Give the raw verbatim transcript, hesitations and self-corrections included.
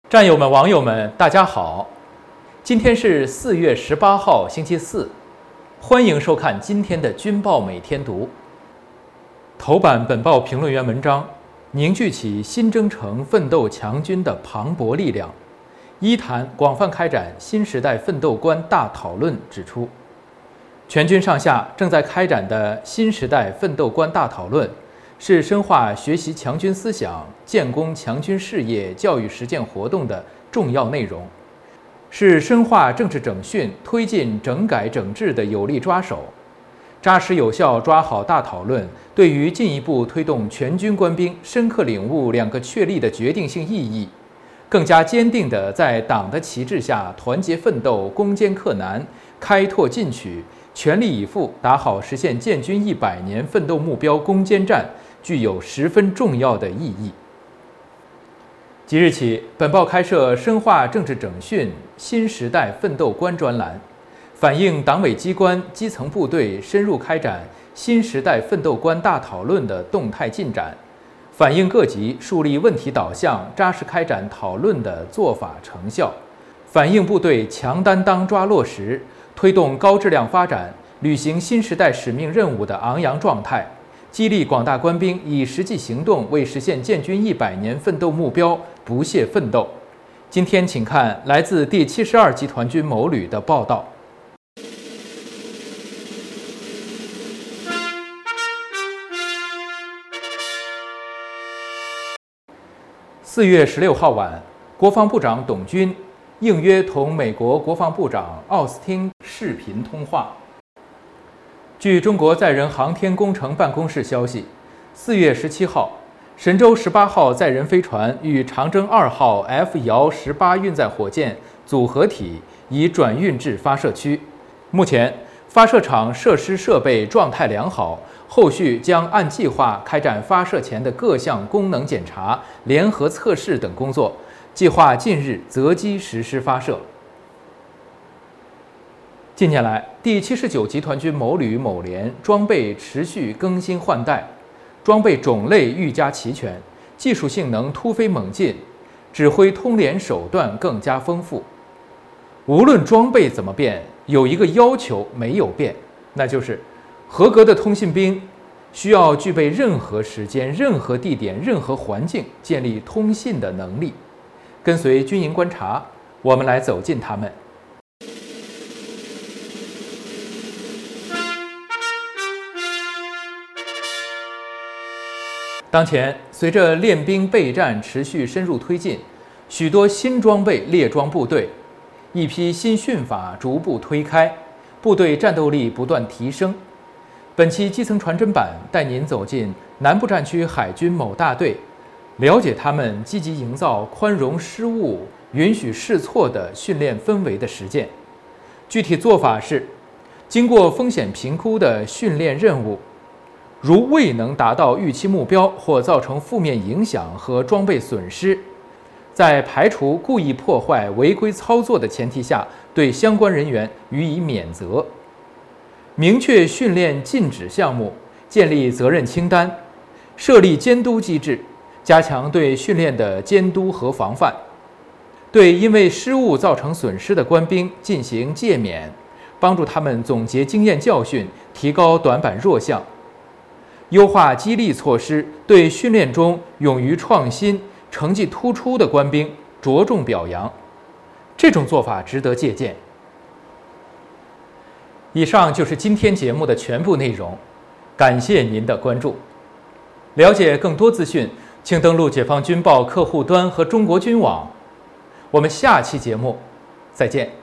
战友们、网友们，大家好！今天是四月十八号，星期四，欢迎收看今天的军报每天读。头版本报评论员文章：凝聚起新征程奋斗强军的磅礴力量。一谈广泛开展新时代奋斗观大讨论指出，全军上下正在开展的新时代奋斗观大讨论，是深化学习强军思想、建功强军事业教育实践活动的重要内容，是深化政治整训、推进整改整治的有力抓手。扎实有效抓好大讨论，对于进一步推动全军官兵深刻领悟两个确立的决定性意义，更加坚定地在党的旗帜下团结奋斗、攻坚克难、开拓进取，全力以赴打好实现建军一百年奋斗目标攻坚战，具有十分重要的意义。即日起，本报开设深化政治整训新时代奋斗观专栏，反映党委机关、基层部队深入开展新时代奋斗观大讨论的动态进展，反映各级树立问题导向、扎实开展讨论的做法成效，反映部队强担当抓落实、推动高质量发展、履行新时代使命任务的昂扬状态，激励广大官兵以实际行动为实现建军一百年奋斗目标不懈奋斗。今天请看来自第七十二集团军某旅的报道。四月十六号晚，国防部长董军应约同美国国防部长奥斯汀视频通话。据中国载人航天工程办公室消息，四月十七号，神舟十八号载人飞船与长征二号 F 遥十八运载火箭组合体已转运至发射区。目前，发射场设施设备状态良好，后续将按计划开展发射前的各项功能检查、联合测试等工作，计划近日择机实施发射。近年来，第七十九集团军某旅某连装备持续更新换代，装备种类愈加齐全，技术性能突飞猛进，指挥通联手段更加丰富。无论装备怎么变，有一个要求没有变，那就是合格的通信兵需要具备任何时间、任何地点、任何环境建立通信的能力。跟随军营观察，我们来走进他们。当前，随着练兵备战持续深入推进，许多新装备列装部队，一批新训法逐步推开，部队战斗力不断提升。本期基层传真版带您走进南部战区海军某大队，了解他们积极营造宽容失误、允许试错的训练氛围的实践。具体做法是，经过风险评估的训练任务，如未能达到预期目标或造成负面影响和装备损失，在排除故意破坏、违规操作的前提下，对相关人员予以免责。明确训练禁止项目，建立责任清单，设立监督机制，加强对训练的监督和防范。对因为失误造成损失的官兵进行诫勉，帮助他们总结经验教训，提高短板弱项。优化激励措施，对训练中勇于创新、成绩突出的官兵着重表扬，这种做法值得借鉴。以上就是今天节目的全部内容，感谢您的关注。了解更多资讯，请登录解放军报客户端和中国军网。我们下期节目再见。